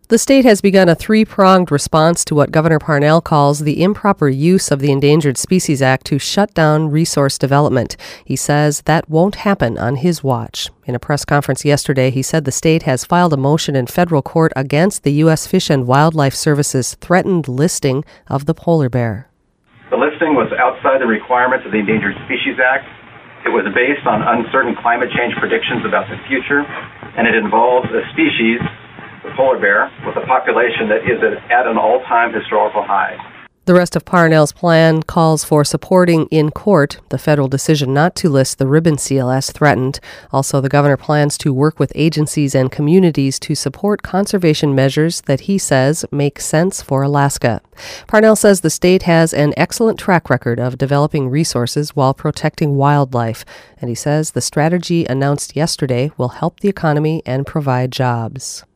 The state has begun a three-pronged response to what Governor Parnell calls the improper use of the Endangered Species Act to shut down resource development. He says that won't happen on his watch. In a press conference yesterday, he said the state has filed a motion in federal court against the U.S. Fish and Wildlife Service's threatened listing of the polar bear. The listing was outside the requirements of the Endangered Species Act. It was based on uncertain climate change predictions about the future, and it involves a species, the polar bear, with a population that is at an all-time historical high. The rest of Parnell's plan calls for supporting in court the federal decision not to list the ribbon seal as threatened. Also, the governor plans to work with agencies and communities to support conservation measures that he says make sense for Alaska. Parnell says the state has an excellent track record of developing resources while protecting wildlife, and he says the strategy announced yesterday will help the economy and provide jobs.